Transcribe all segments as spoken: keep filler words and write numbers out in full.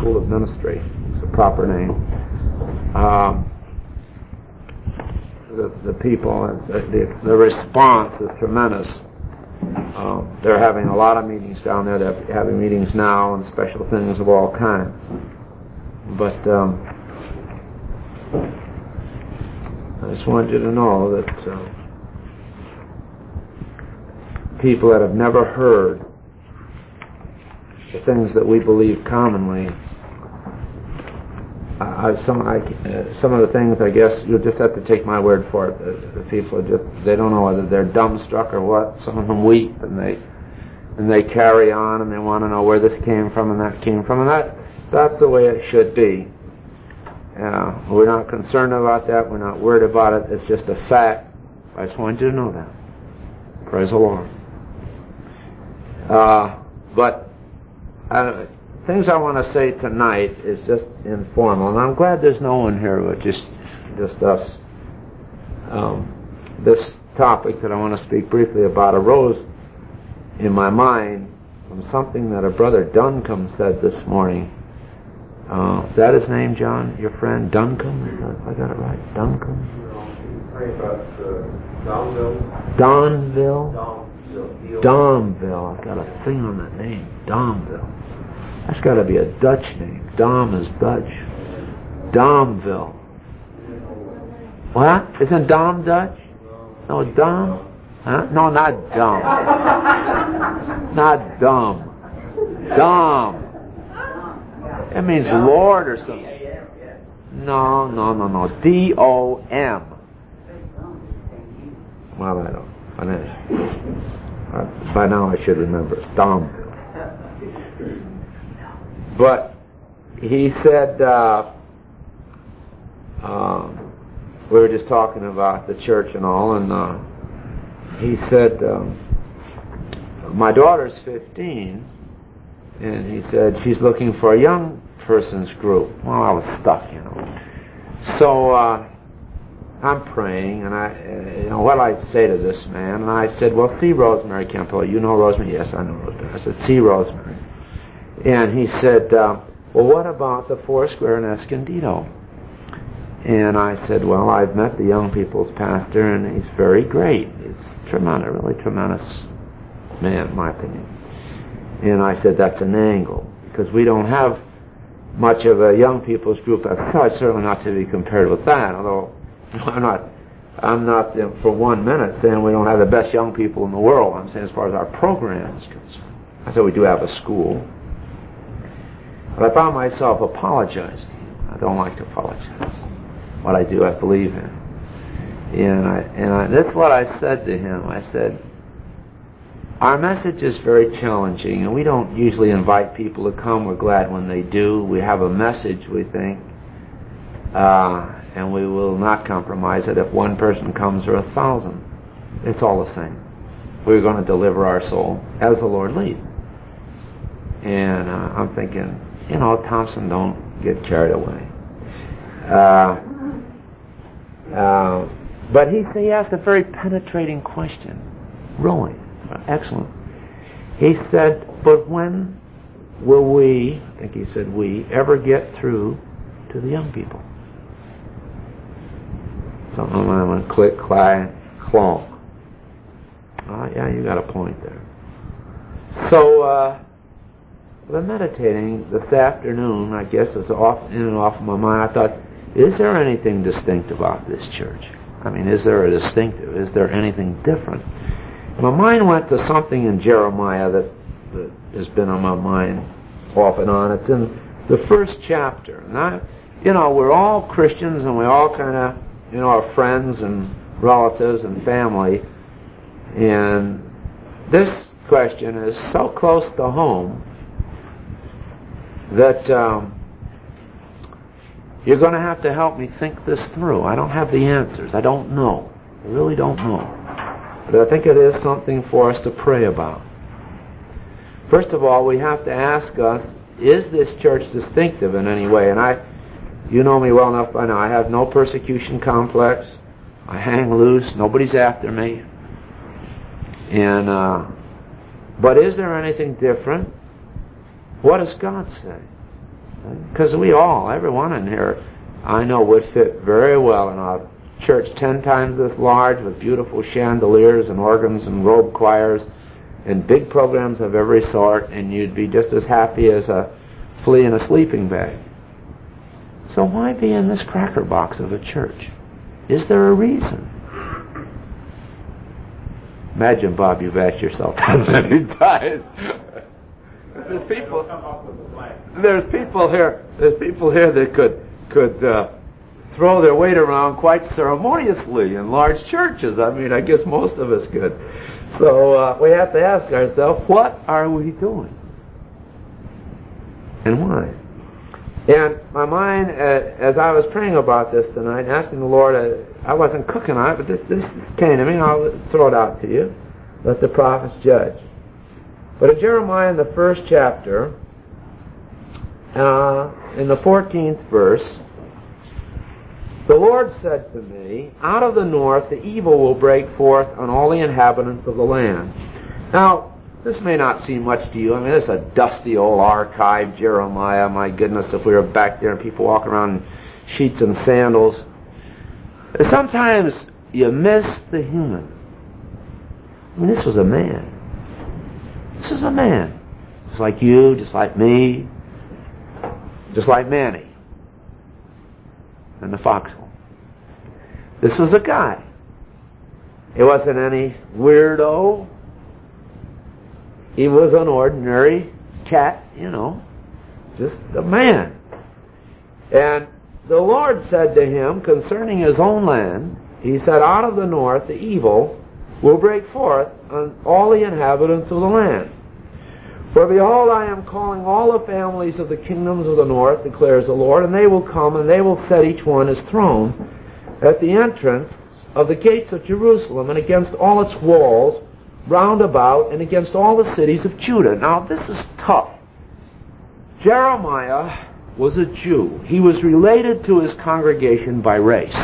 School of Ministry. It's the proper name. Um, the, the people, the, the, the response is tremendous. Um, they're having a lot of meetings down there. They're having meetings now and special things of all kinds. But um, I just wanted you to know that uh, people that have never heard the things that we believe commonly, uh, some I, uh, some of the things, I guess you'll just have to take my word for it. The, the people are just, they don't know whether they're dumbstruck or what. Some of them weep and they and they carry on and they want to know where this came from and that came from, and that that's the way it should be. Uh, we're not concerned about that. We're not worried about it. It's just a fact. I just wanted you to know that. Praise the Lord. Uh, but uh, things I want to say tonight is just informal, and I'm glad there's no one here but just just us. Um, this topic that I want to speak briefly about arose in my mind from something that a brother Duncombe said this morning. Uh, is that his name, John? Your friend Duncombe? Is that, I got it right? Duncombe? Praying about uh, Donville. Donville? Donville. Domville. I've got a thing on that name. Domville. That's got to be a Dutch name. Dom is Dutch. Domville. What? Isn't Dom Dutch? No, Dom? Huh? No, not dumb. Not dumb. Dom. It means Lord or something. No, no, no, no. D O M. Well, I don't. I don't. By now I should remember. Domville. But he said, uh, uh, we were just talking about the church and all, and uh, he said, um, my daughter's fifteen, and he said she's looking for a young person's group. Well, I was stuck, you know. So uh, I'm praying, and I, uh, you know, what I say to this man, and I said, well, see Rosemary Campbell. You know Rosemary? Yes, I know Rosemary. I said, see Rosemary. And he said, uh, well, what about the Foursquare in Escondido? And I said, well, I've met the young people's pastor, and he's very great. He's tremendous, really tremendous man, in my opinion. And I said, that's an angle, because we don't have much of a young people's group as such, certainly not to be compared with that, although I'm not, I'm not you know, for one minute saying we don't have the best young people in the world. I'm saying as far as our program is concerned. I said we do have a school. But I found myself apologizing. I don't like to apologize. What I do, I believe in. And I, and I, that's what I said to him. I said, our message is very challenging, and we don't usually invite people to come. We're glad when they do. We have a message, we think, uh, and we will not compromise it if one person comes or a thousand. It's all the same. We're going to deliver our soul as the Lord leads. And uh, I'm thinking, you know, Thompson, don't get carried away. Uh, uh, but he, he asked a very penetrating question. Really. Excellent. He said, but when will we, I think he said we, ever get through to the young people? Something I'm going to click, clack, clonk. Oh, yeah, you got a point there. So, uh, I've been meditating this afternoon, I guess it's off in and off of my mind. I thought, is there anything distinct about this church? I mean, is there a distinctive? Is there anything different? My mind went to something in Jeremiah that, that has been on my mind off and on. It's in the first chapter. And I, you know, we're all Christians and we all kind of, you know, are friends and relatives and family. And this question is so close to home that um, you're going to have to help me think this through. I don't have the answers. I don't know. I really don't know. But I think it is something for us to pray about. First of all, we have to ask us, is this church distinctive in any way? And I, you know me well enough by now, I have no persecution complex. I hang loose. Nobody's after me. And, uh, but is there anything different? What does God say? Because we all, everyone in here, I know would fit very well in a church ten times this large with beautiful chandeliers and organs and robe choirs and big programs of every sort, and you'd be just as happy as a flea in a sleeping bag. So why be in this cracker box of a church? Is there a reason? Imagine, Bob, you've asked yourself that many times. There's people. There's people here. There's people here that could could uh, throw their weight around quite ceremoniously in large churches. I mean, I guess most of us could. So uh, we have to ask ourselves, what are we doing, and why? And my mind, uh, as I was praying about this tonight, asking the Lord, uh, I wasn't cooking on it, but this, this came to me, and I'll throw it out to you. Let the prophets judge. But in Jeremiah, in the first chapter, uh, in the fourteenth verse, the Lord said to me, out of the north the evil will break forth on all the inhabitants of the land. Now, this may not seem much to you. I mean, it's a dusty old archive, Jeremiah. My goodness, if we were back there and people walking around in sheets and sandals. Sometimes you miss the human. I mean, this was a man. This is a man. Just like you, just like me, just like Manny and the foxhole. This was a guy. It wasn't any weirdo. He was an ordinary cat, you know, just a man. And the Lord said to him concerning his own land, he said, out of the north the evil will break forth on all the inhabitants of the land. For behold, I am calling all the families of the kingdoms of the north, declares the Lord, and they will come, and they will set each one his throne at the entrance of the gates of Jerusalem, and against all its walls round about, and against all the cities of Judah. Now, this is tough. Jeremiah was a Jew. He was related to his congregation by race,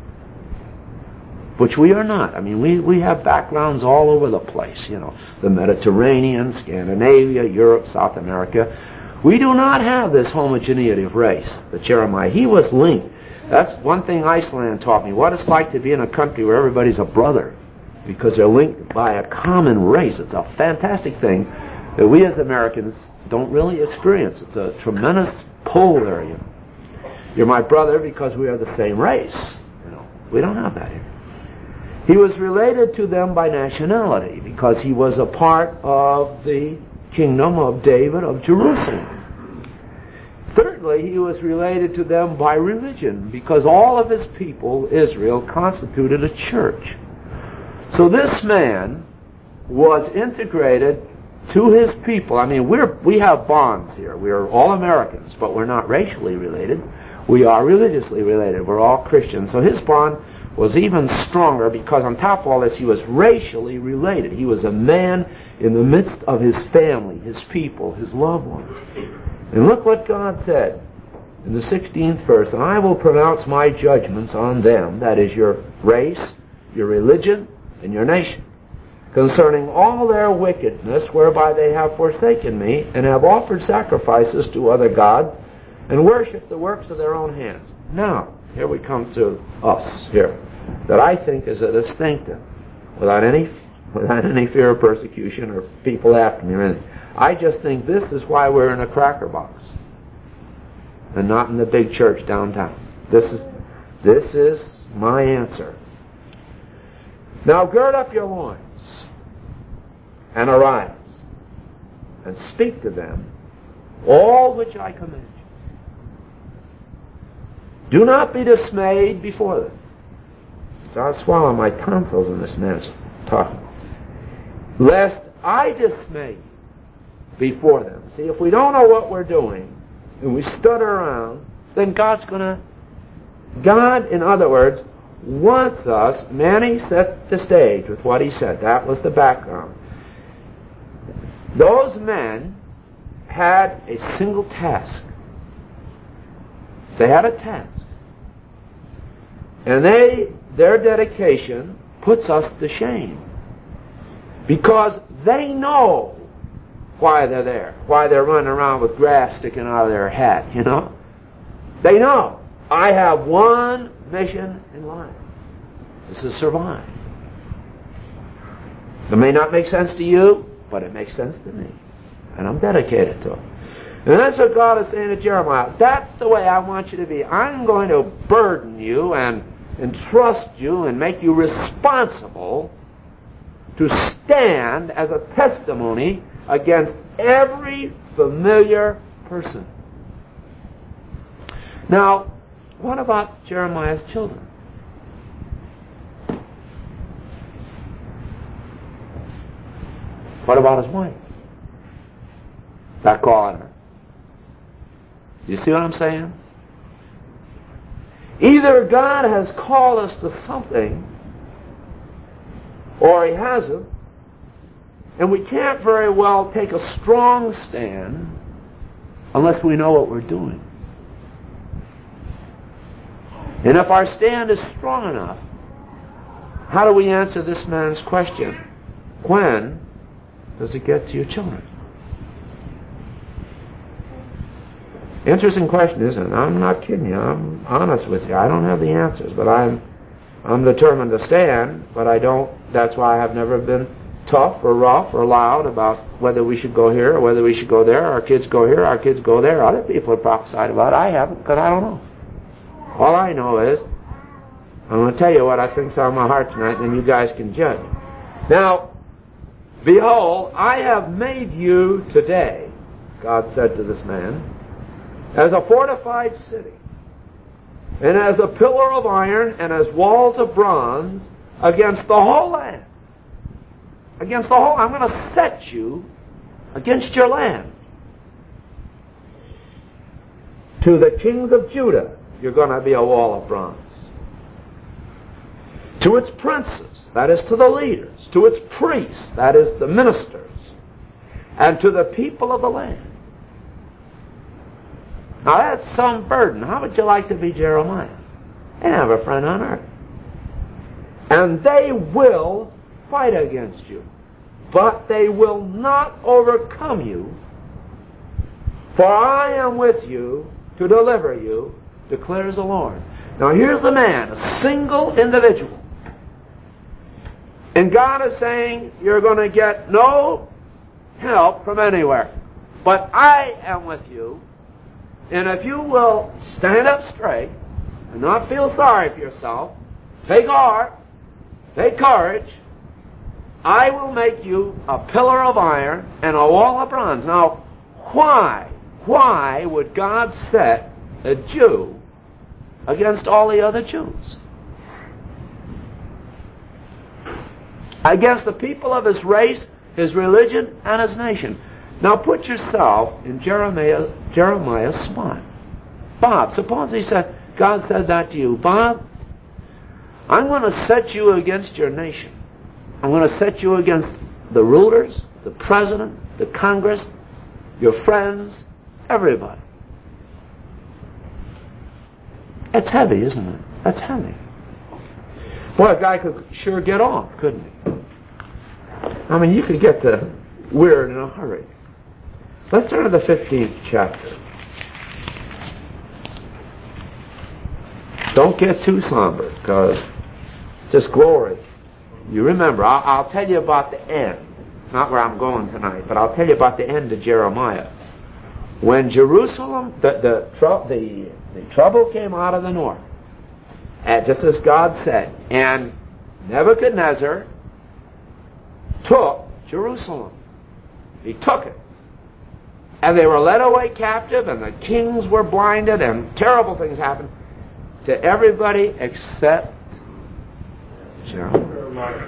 which we are not. I mean, we, we have backgrounds all over the place, you know, the Mediterranean, Scandinavia, Europe, South America. We do not have this homogeneity of race that Jeremiah, he was linked. That's one thing Iceland taught me, what it's like to be in a country where everybody's a brother, because they're linked by a common race. It's a fantastic thing that we as Americans don't really experience. It's a tremendous pull there, you know. You're my brother because we are the same race. You know, we don't have that here. He was related to them by nationality because he was a part of the kingdom of David of Jerusalem. Thirdly, he was related to them by religion because all of his people, Israel, constituted a church. So this man was integrated to his people. I mean, we're, we have bonds here. We are all Americans, but we're not racially related. We are religiously related. We're all Christians. So his bond was even stronger because on top of all this, he was racially related. He was a man in the midst of his family, his people, his loved ones. And look what God said in the sixteenth verse, and I will pronounce my judgments on them, that is your race, your religion, and your nation, concerning all their wickedness whereby they have forsaken me, and have offered sacrifices to other gods, and worshipped the works of their own hands. Now, here we come to us here, that I think is a distinctive, without any without any fear of persecution or people after me or anything. I just think this is why we're in a cracker box and not in the big church downtown. This is this is my answer. Now gird up your loins and arise and speak to them all which I command you. Do not be dismayed before them. So I'll swallow my tonsils in this man's talking. Lest I dismay you before them. See, if we don't know what we're doing and we stutter around, then God's going to... God, in other words, wants us... Manny set the stage with what he said. That was the background. Those men had a single task. They had a task. And they, their dedication puts us to shame. Because they know why they're there, why they're running around with grass sticking out of their hat, you know. They know, I have one mission in life. This is survive. It may not make sense to you, but it makes sense to me. And I'm dedicated to it. And that's what God is saying to Jeremiah. That's the way I want you to be. I'm going to burden you and entrust you and make you responsible to stand as a testimony against every familiar person. Now, what about Jeremiah's children? What about his wife? That calling her. You see what I'm saying? Either God has called us to something, or He hasn't, and we can't very well take a strong stand unless we know what we're doing. And if our stand is strong enough, how do we answer this man's question? When does it get to your children? Interesting question, isn't it? I'm not kidding you. I'm honest with you. I don't have the answers, but I'm I'm determined to stand, but I don't. That's why I have never been tough or rough or loud about whether we should go here or whether we should go there. Our kids go here, our kids go there. Other people have prophesied about it. I haven't, because I don't know. All I know is, I'm going to tell you what I think's on my heart tonight, and then you guys can judge. Now, behold, I have made you today, God said to this man, as a fortified city, and as a pillar of iron, and as walls of bronze against the whole land. Against the whole, I'm going to set you against your land. To the kings of Judah, you're going to be a wall of bronze. To its princes, that is to the leaders. To its priests, that is the ministers. And to the people of the land. Now that's some burden. How would you like to be Jeremiah? They have a friend on earth. And they will fight against you, but they will not overcome you, for I am with you to deliver you, declares the Lord. Now here's the man, a single individual. And God is saying, you're going to get no help from anywhere, but I am with you. And if you will stand up straight and not feel sorry for yourself, take heart, take courage, I will make you a pillar of iron and a wall of bronze. Now, why? Why would God set a Jew against all the other Jews? Against the people of his race, his religion, and his nation. Now put yourself in Jeremiah, Jeremiah's spot. Bob, suppose he said, God said that to you. Bob, I'm going to set you against your nation. I'm going to set you against the rulers, the president, the Congress, your friends, everybody. It's heavy, isn't it? That's heavy. Boy, a guy could sure get off, couldn't he? I mean, you could get the weird in a hurry. Let's turn to the fifteenth chapter. Don't get too somber, because just glory. You remember, I'll, I'll tell you about the end. Not where I'm going tonight, but I'll tell you about the end of Jeremiah. When Jerusalem, the the, tr- the, the trouble came out of the north, and just as God said, and Nebuchadnezzar took Jerusalem. He took it. And they were led away captive, and the kings were blinded, and terrible things happened to everybody except Jeremiah.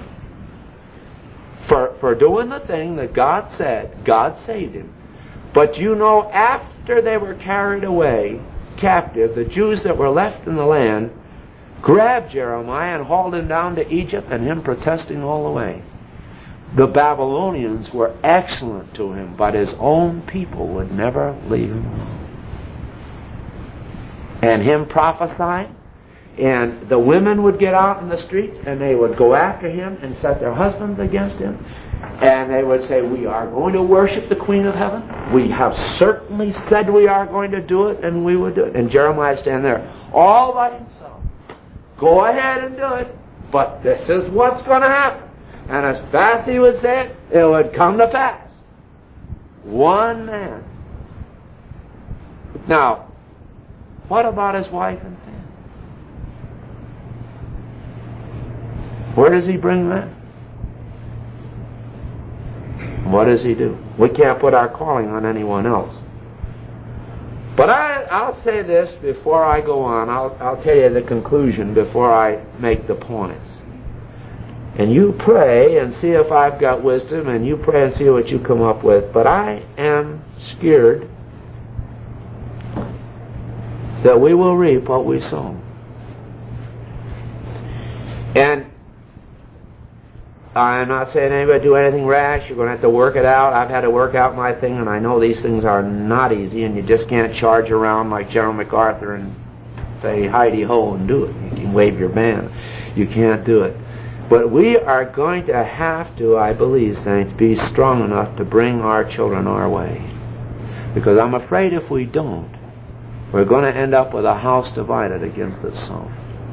For, for doing the thing that God said, God saved him. But you know, after they were carried away captive, the Jews that were left in the land grabbed Jeremiah and hauled him down to Egypt, and him protesting all the way. The Babylonians were excellent to him, but his own people would never leave him alone. And him prophesying, and the women would get out in the streets, and they would go after him and set their husbands against him. And they would say, we are going to worship the Queen of Heaven. We have certainly said we are going to do it, and we would do it. And Jeremiah stand there all by himself. Go ahead and do it, but this is what's going to happen. And as fast as he would say it, it would come to pass. One man. Now, what about his wife and family? Where does he bring that? What does he do? We can't put our calling on anyone else. But I, I'll say this before I go on. I'll, I'll tell you the conclusion before I make the points. And you pray and see if I've got wisdom, and you pray and see what you come up with. But I am scared that we will reap what we sow. And I'm not saying anybody do anything rash. You're going to have to work it out. I've had to work out my thing, and I know these things are not easy, and you just can't charge around like General MacArthur and say Heidi-ho and do it. You can wave your band. You can't do it. But we are going to have to, I believe, saints, be strong enough to bring our children our way. Because I'm afraid if we don't, we're going to end up with a house divided against itself.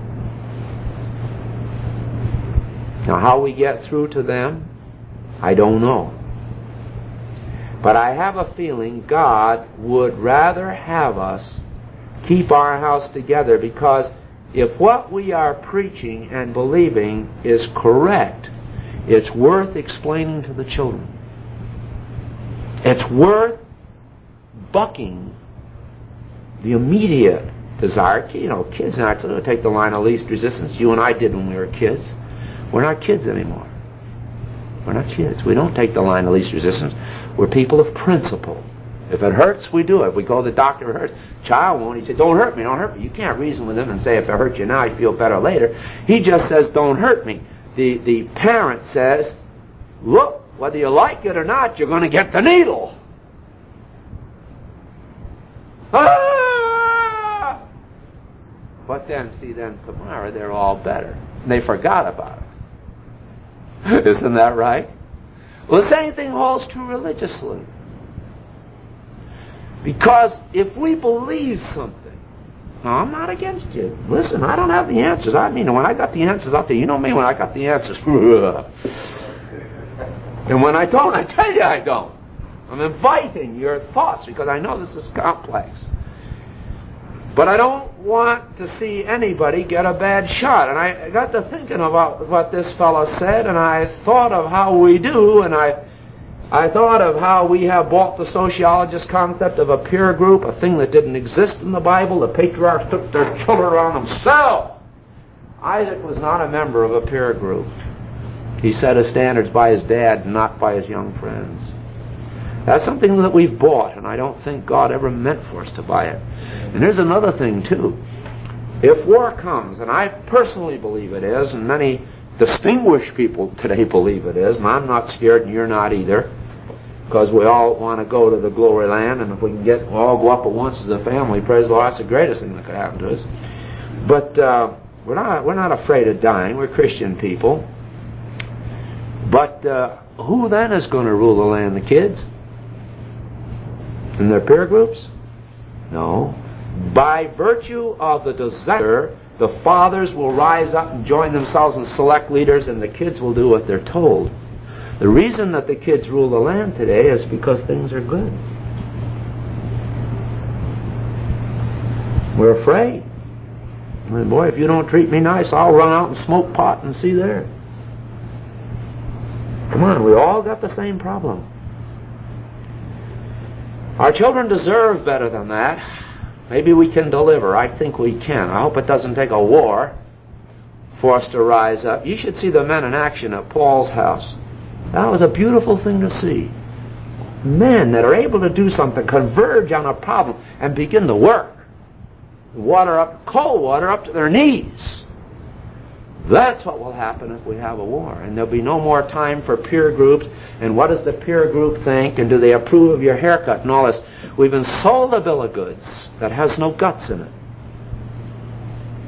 Now, how we get through to them, I don't know. But I have a feeling God would rather have us keep our house together, because if what we are preaching and believing is correct, it's worth explaining to the children. It's worth bucking the immediate desire. You know, kids not going to take the line of least resistance. You and I did when we were kids. We're not kids anymore. We're not kids. We don't take the line of least resistance. We're people of principle. If it hurts, we do it. We go to the doctor, it hurts. Child won't. He said, don't hurt me, don't hurt me. You can't reason with him and say, if it hurts you now, you feel better later. He just says, don't hurt me. The, the parent says, look, whether you like it or not, you're going to get the needle. Ah! But then, see, then tomorrow they're all better. And they forgot about it. Isn't that right? Well, the same thing holds true religiously. Because if we believe something, now I'm not against you. Listen, I don't have the answers. I mean, when I got the answers out there, you know me, when I got the answers. And when I don't, I tell you I don't. I'm inviting your thoughts because I know this is complex. But I don't want to see anybody get a bad shot. And I got to thinking about what this fellow said, and I thought of how we do, and I I thought of how we have bought the sociologist concept of a peer group, a thing that didn't exist in the Bible. The patriarchs took their children around themselves. Isaac was not a member of a peer group. He set his standards by his dad, not by his young friends. That's something that we've bought, and I don't think God ever meant for us to buy it. And there's another thing, too. If war comes, and I personally believe it is, and many distinguished people today believe it is, and I'm not scared, and you're not either, because we all want to go to the glory land, and if we can get all go up at once as a family, praise the Lord, that's the greatest thing that could happen to us. But uh, we're not we're not afraid of dying. We're Christian people. But uh, who then is going to rule the land? The kids? In their peer groups? No. By virtue of the desire, the fathers will rise up and join themselves and select leaders, and the kids will do what they're told. The reason that the kids rule the land today is because things are good. We're afraid. I mean, boy, if you don't treat me nice, I'll run out and smoke pot and see there. Come on, we all got the same problem. Our children deserve better than that. Maybe we can deliver. I think we can. I hope it doesn't take a war for us to rise up. You should see the men in action at Paul's house. That was a beautiful thing to see. Men that are able to do something, converge on a problem, and begin to work. Water up, cold water up to their knees. That's what will happen if we have a war. And there'll be no more time for peer groups. And what does the peer group think? And do they approve of your haircut and all this? We've been sold a bill of goods that has no guts in it.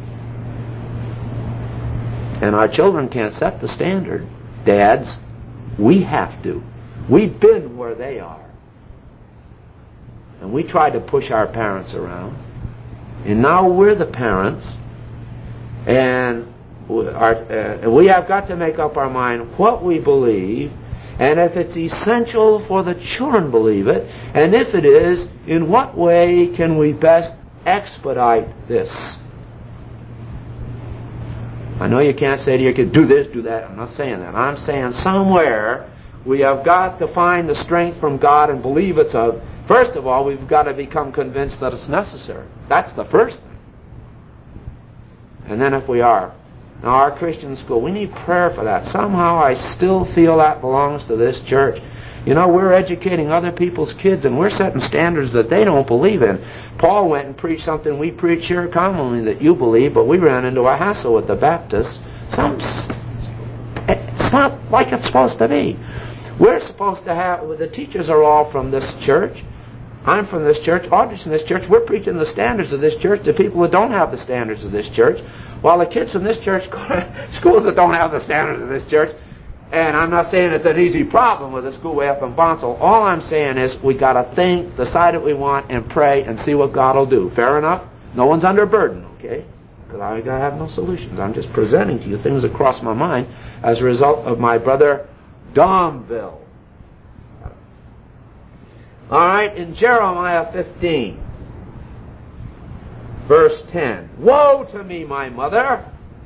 And our children can't set the standard. Dads, We have to. We've been where they are. And we try to push our parents around. And now we're the parents. And our, uh, we have got to make up our mind what we believe, and if it's essential for the children believe it, and if it is, in what way can we best expedite this? I know you can't say to your kid, do this, do that. I'm not saying that. I'm saying somewhere we have got to find the strength from God and believe it's a... First of all, we've got to become convinced that it's necessary. That's the first thing. And then if we are... Now, our Christian school, we need prayer for that. Somehow I still feel that belongs to this church. You know, we're educating other people's kids, and we're setting standards that they don't believe in. Paul went and preached something we preach here commonly that you believe, but we ran into a hassle with the Baptists. Some, it's not like it's supposed to be. We're supposed to have, the teachers are all from this church. I'm from this church. Audrey's from this church. We're preaching the standards of this church to people who don't have the standards of this church, while the kids from this church go to schools that don't have the standards of this church. And I'm not saying it's an easy problem with a school way up in Bonsall. All I'm saying is we got to think, decide what we want, and pray and see what God will do. Fair enough? No one's under burden, okay? Because I have no solutions. I'm just presenting to you things that cross my mind as a result of my brother Domville. All right, in Jeremiah fifteen, verse ten. Woe to me, my mother!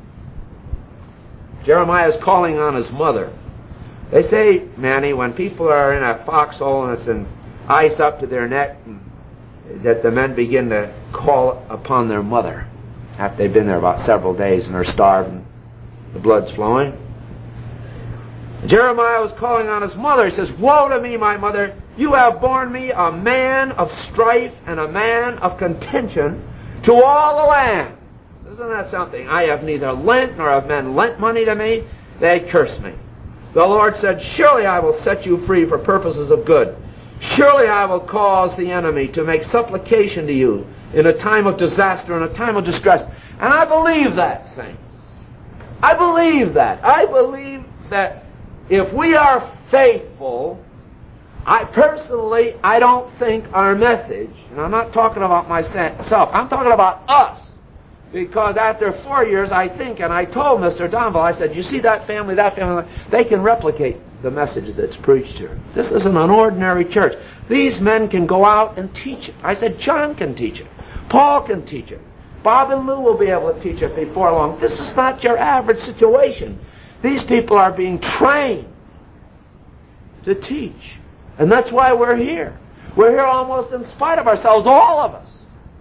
Jeremiah is calling on his mother. They say, Manny, when people are in a foxhole and it's in ice up to their neck, that the men begin to call upon their mother after they've been there about several days and are starved and the blood's flowing. Jeremiah was calling on his mother. He says, Woe to me, my mother! You have borne me a man of strife and a man of contention to all the land. Isn't that something? I have neither lent nor have men lent money to me. They curse me. The Lord said, Surely I will set you free for purposes of good. Surely I will cause the enemy to make supplication to you in a time of disaster, in a time of distress. And I believe that thing. I believe that. I believe that if we are faithful, I personally, I don't think our message, and I'm not talking about myself, I'm talking about us. Because after four years, I think, and I told Mister Donville, I said, you see that family, that family, they can replicate the message that's preached here. This isn't an ordinary church. These men can go out and teach it. I said, John can teach it. Paul can teach it. Bob and Lou will be able to teach it before long. This is not your average situation. These people are being trained to teach. And that's why we're here. We're here almost in spite of ourselves, all of us.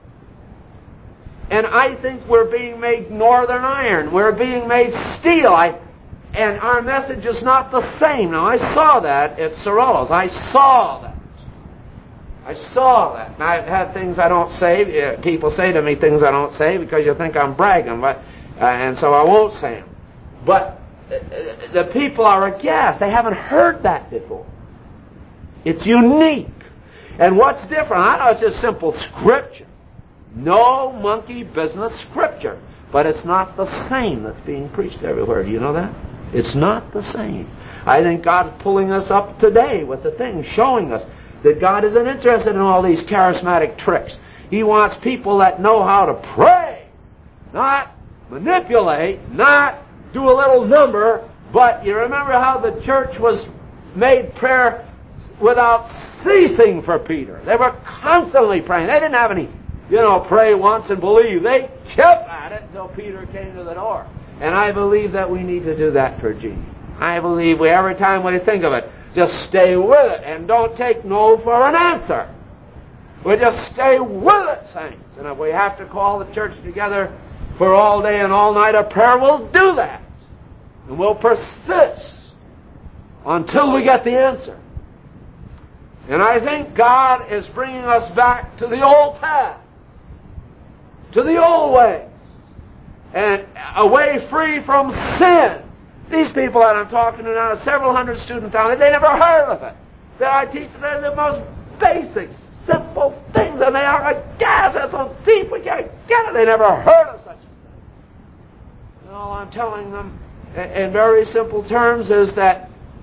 And I think we're being made northern iron. We're being made steel. I, and our message is not the same. Now, I saw that at Cirillo's. I saw that. I saw that. And I've had things I don't say. Uh, people say to me things I don't say because you think I'm bragging. But, uh, and so I won't say them. But uh, the people are aghast. They haven't heard that before. It's unique. And what's different? I know it's just simple scripture. No monkey business scripture. But it's not the same that's being preached everywhere. Do you know that? It's not the same. I think God's pulling us up today with the thing, showing us that God isn't interested in all these charismatic tricks. He wants people that know how to pray, not manipulate, not do a little number, but you remember how the church was made prayer without ceasing for Peter. They were constantly praying. They didn't have any, you know, pray once and believe. They kept at it until Peter came to the door. And I believe that we need to do that for Jesus. I believe we, every time we think of it, just stay with it and don't take no for an answer. We just stay with it, saints. And if we have to call the church together for all day and all night of prayer, we'll do that. And we'll persist until we get the answer. And I think God is bringing us back to the old path, to the old ways, and away free from sin. These people that I'm talking to now, several hundred students down there, they never heard of it. That I teach them the most basic, simple things, and they are like, gas, it's so deep, we can't get it. They never heard of such a thing. And all I'm telling them, in very simple terms, is that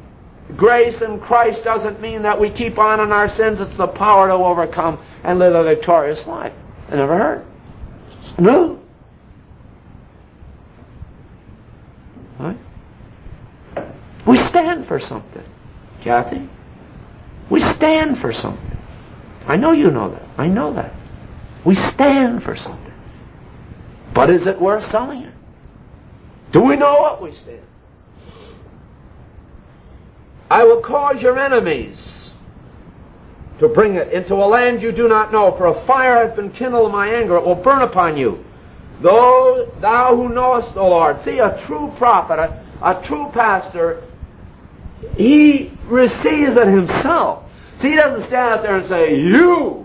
grace in Christ doesn't mean that we keep on in our sins. It's the power to overcome and live a victorious life. I never heard. No. Right? We stand for something, Kathy. We stand for something. I know you know that. I know that. We stand for something. But is it worth selling it? Do we know what we stand? I will cause your enemies to bring it into a land you do not know, for a fire has been kindled in my anger, it will burn upon you. Though thou who knowest the Lord, see, a true prophet, a, a true pastor, he receives it himself. See, he doesn't stand out there and say, you,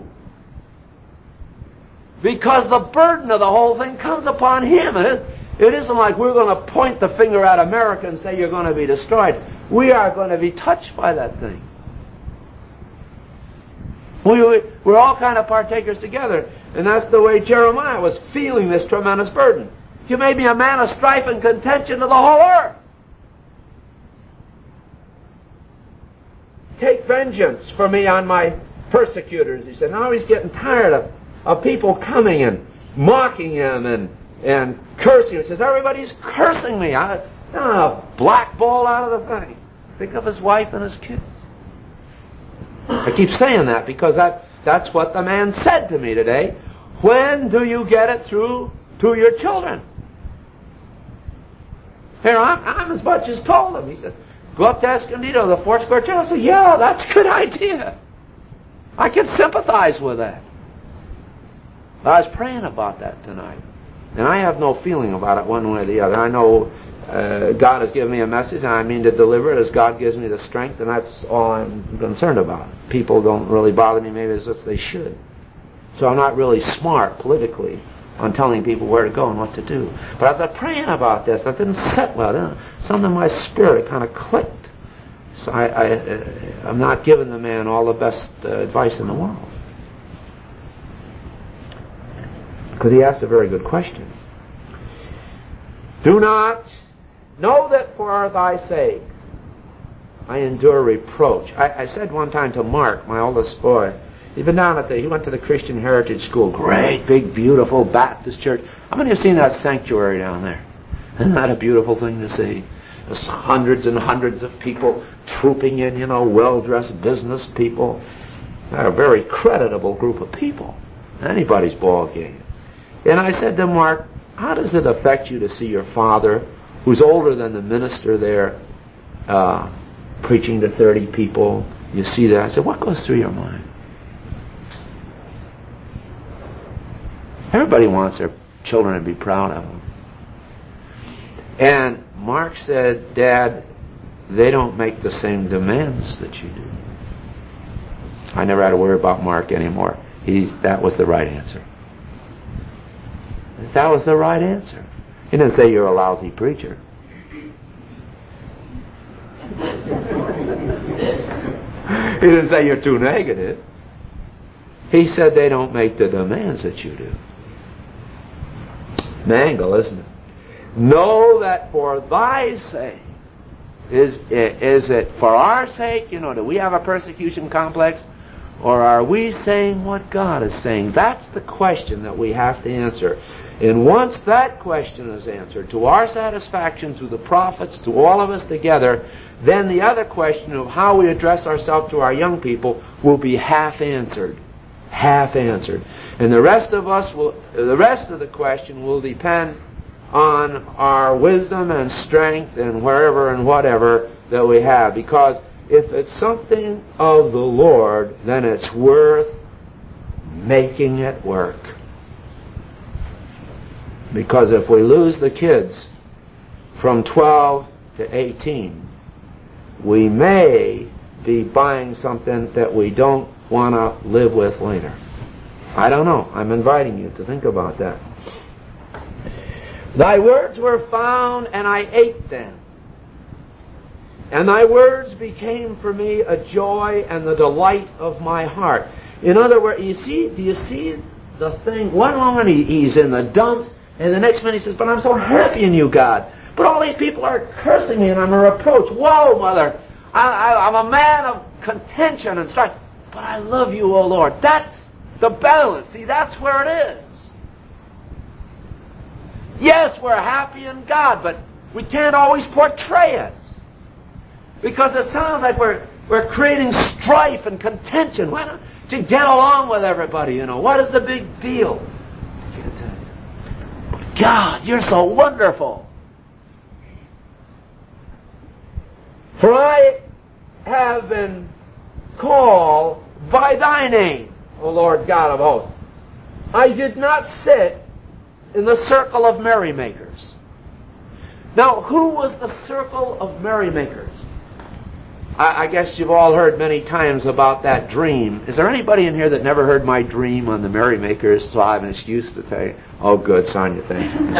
because the burden of the whole thing comes upon him. It, it isn't like we're going to point the finger at America and say you're going to be destroyed. We are going to be touched by that thing. We, we, we're all kind of partakers together. And that's the way Jeremiah was feeling this tremendous burden. You made me a man of strife and contention to the whole earth. Take vengeance for me on my persecutors. He said, now he's getting tired of, of people coming and mocking him and, and cursing. He says, everybody's cursing me. I, I black ball out of the thing. Think of his wife and his kids. I keep saying that because that, that's what the man said to me today. When do you get it through to your children? Here, I'm, I'm as much as told him. He said, go up to Escondido, the Fort Square Church. I said, yeah, that's a good idea. I can sympathize with that. I was praying about that tonight. And I have no feeling about it one way or the other. I know uh, God has given me a message, and I mean to deliver it as God gives me the strength, and that's all I'm concerned about. People don't really bother me maybe as much as they should. So I'm not really smart politically on telling people where to go and what to do. But as I was praying about this, that didn't sit well. Didn't, something in my spirit kind of clicked. So I, I, uh, I'm not giving the man all the best uh, advice in the world. Because he asked a very good question. Do not know that for thy sake I endure reproach. I, I said one time to Mark, my oldest boy, he'd been down at the, he went to the Christian Heritage School, great, big, beautiful Baptist church. How many have seen that sanctuary down there? Isn't that a beautiful thing to see? There's hundreds and hundreds of people trooping in, you know, well-dressed business people. They're a very creditable group of people. Anybody's ball game. And I said to Mark, how does it affect you to see your father, who's older than the minister there, uh, preaching to thirty people? You see that? I said, what goes through your mind? Everybody wants their children to be proud of them. And Mark said, Dad, they don't make the same demands that you do. I never had to worry about Mark anymore. He, that was the right answer. That was the right answer. He didn't say you're a lousy preacher. He didn't say you're too negative. He said they don't make the demands that you do. Mangle, isn't it? Know that for thy sake, is, is it for our sake, you know, do we have a persecution complex? Or are we saying what God is saying? That's the question that we have to answer. And once that question is answered, to our satisfaction, to the prophets, to all of us together, then the other question of how we address ourselves to our young people will be half answered. Half answered. And the rest of us will, the rest of the question will depend on our wisdom and strength and wherever and whatever that we have. Because if it's something of the Lord, then it's worth making it work. Because if we lose the kids from twelve to eighteen, we may be buying something that we don't want to live with later. I don't know. I'm inviting you to think about that. Thy words were found, and I ate them. And thy words became for me a joy and the delight of my heart. In other words, you see, do you see the thing? One moment he, he's in the dumps, and the next minute he says, but I'm so happy in you, God. But all these people are cursing me, and I'm a reproach. Whoa, mother, I, I, I'm a man of contention and strife. But I love you, O Lord. That's the balance. See, that's where it is. Yes, we're happy in God, but we can't always portray it. Because it sounds like we're we're creating strife and contention. Why not? To get along with everybody, you know. What is the big deal? God, you're so wonderful. For I have been called by thy name, O Lord God of hosts. I did not sit in the circle of merrymakers. Now, who was the circle of merrymakers? I, I guess you've all heard many times about that dream. Is there anybody in here that never heard my dream on the merrymakers? So I have an excuse to tell you. Oh, good, Sonia, thank you.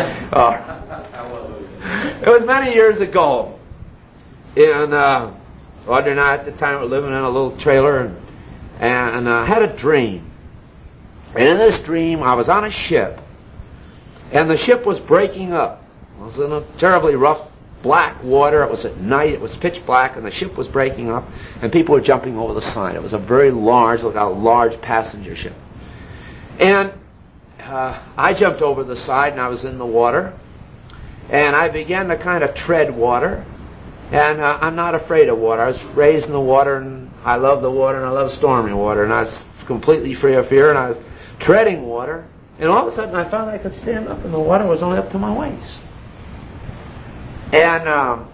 Uh, it was many years ago. And uh, Audrey and I at the time were living in a little trailer and, and uh, had a dream. And in this dream, I was on a ship. And the ship was breaking up. It was in a terribly rough, black water. It was at night. It was pitch black, and the ship was breaking up, and people were jumping over the side. It was a very large, like a large passenger ship. And uh, I jumped over the side, and I was in the water. And I began to kind of tread water. And uh, I'm not afraid of water. I was raised in the water, and I love the water, and I love stormy water. And I was completely free of fear, and I was treading water. And all of a sudden, I found I could stand up, and the water was only up to my waist. And um,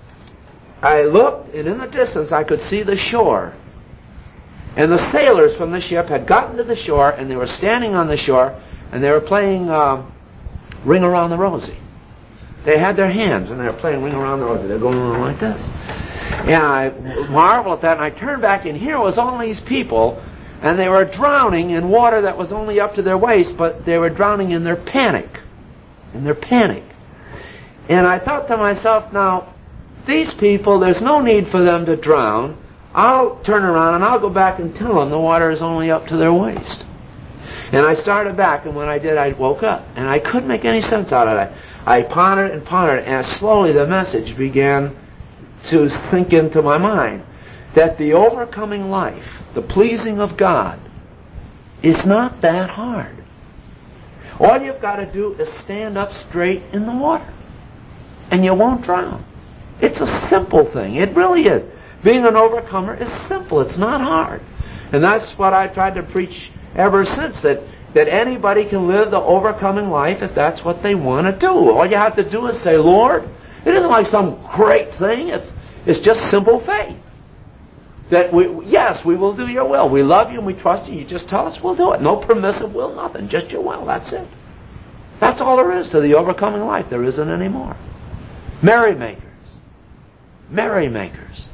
I looked, and in the distance, I could see the shore. And the sailors from the ship had gotten to the shore, and they were standing on the shore, and they were playing uh, Ring Around the Rosie. They had their hands, and they were playing Ring Around the Rosie. They were going on like this. And I marveled at that, and I turned back, and here was all these people, and they were drowning in water that was only up to their waist, but they were drowning in their panic. In their panic. And I thought to myself, now, these people, there's no need for them to drown. I'll turn around and I'll go back and tell them the water is only up to their waist. And I started back, and when I did, I woke up. And I couldn't make any sense out of that. I pondered and pondered, and slowly the message began to sink into my mind. That the overcoming life, the pleasing of God, is not that hard. All you've got to do is stand up straight in the water, and you won't drown. It's a simple thing. It really is. Being an overcomer is simple. It's not hard. And that's what I tried to preach ever since, that, that anybody can live the overcoming life if that's what they want to do. All you have to do is say, Lord, it isn't like some great thing. It's, it's just simple faith. That we, yes, we will do your will. We love you and we trust you. You just tell us, we'll do it. No permissive will, nothing. Just your will. That's it. That's all there is to the overcoming life. There isn't any more. Merrymakers. Merrymakers.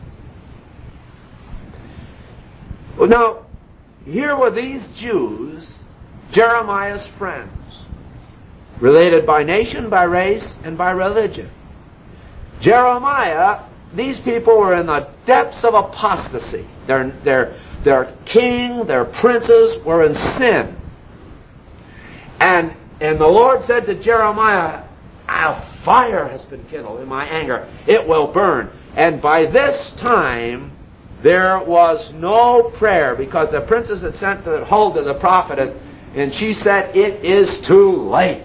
Well, now, here were these Jews, Jeremiah's friends, related by nation, by race, and by religion. Jeremiah, these people were in the depths of apostasy. Their, their, their king, their princes were in sin. And, and the Lord said to Jeremiah, a fire has been kindled in my anger. It will burn. And by this time, there was no prayer, because the princess had sent to hold to the prophetess, and she said, it is too late.